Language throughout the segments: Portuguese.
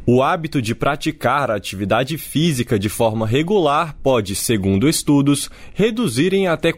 O hábito de praticar a atividade física de forma regular pode, segundo estudos, reduzir em até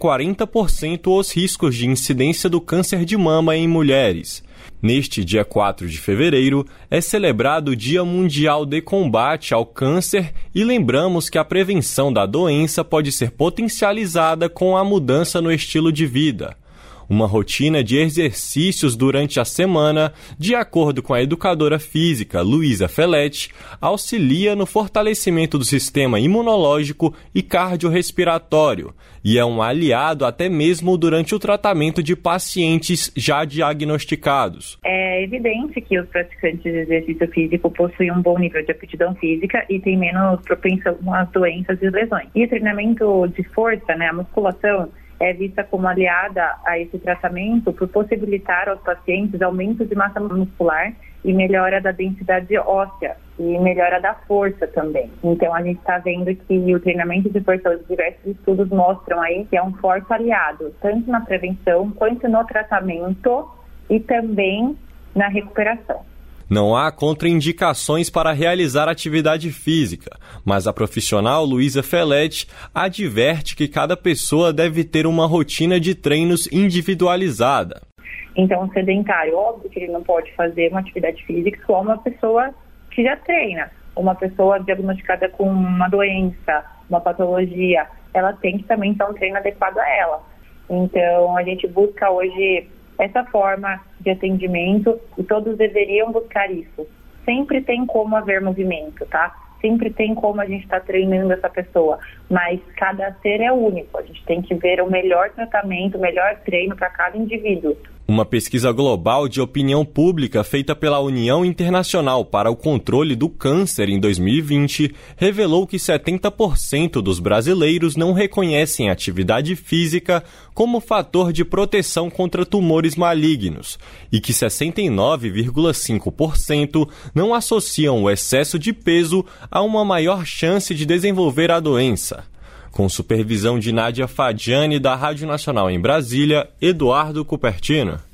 40% os riscos de incidência do câncer de mama em mulheres. Neste dia 4 de fevereiro, é celebrado o Dia Mundial de Combate ao Câncer e lembramos que a prevenção da doença pode ser potencializada com a mudança no estilo de vida. Uma rotina de exercícios durante a semana, de acordo com a educadora física Luísa Feletti, auxilia no fortalecimento do sistema imunológico e cardiorrespiratório e é um aliado até mesmo durante o tratamento de pacientes já diagnosticados. É evidente que os praticantes de exercício físico possuem um bom nível de aptidão física e têm menos propensão às doenças e lesões. E o treinamento de força, a musculação, é vista como aliada a esse tratamento por possibilitar aos pacientes aumento de massa muscular e melhora da densidade óssea e melhora da força também. Então a gente está vendo que o treinamento de força, os diversos estudos mostram aí que é um forte aliado, tanto na prevenção quanto no tratamento e também na recuperação. Não há contraindicações para realizar atividade física, mas a profissional Luísa Feletti adverte que cada pessoa deve ter uma rotina de treinos individualizada. Então, o sedentário, óbvio que ele não pode fazer uma atividade física como uma pessoa que já treina. Uma pessoa diagnosticada com uma doença, uma patologia, ela tem que também ter um treino adequado a ela. Então, a gente busca hoje essa forma de atendimento e todos deveriam buscar isso. Sempre tem como haver movimento, tá? Sempre tem como a gente estar treinando essa pessoa, mas cada ser é único. A gente tem que ver o melhor tratamento, o melhor treino para cada indivíduo. Uma pesquisa global de opinião pública feita pela União Internacional para o Controle do Câncer em 2020 revelou que 70% dos brasileiros não reconhecem atividade física como fator de proteção contra tumores malignos e que 69,5% não associam o excesso de peso a uma maior chance de desenvolver a doença. Com supervisão de Nádia Fadiani, da Rádio Nacional em Brasília, Eduardo Cupertino.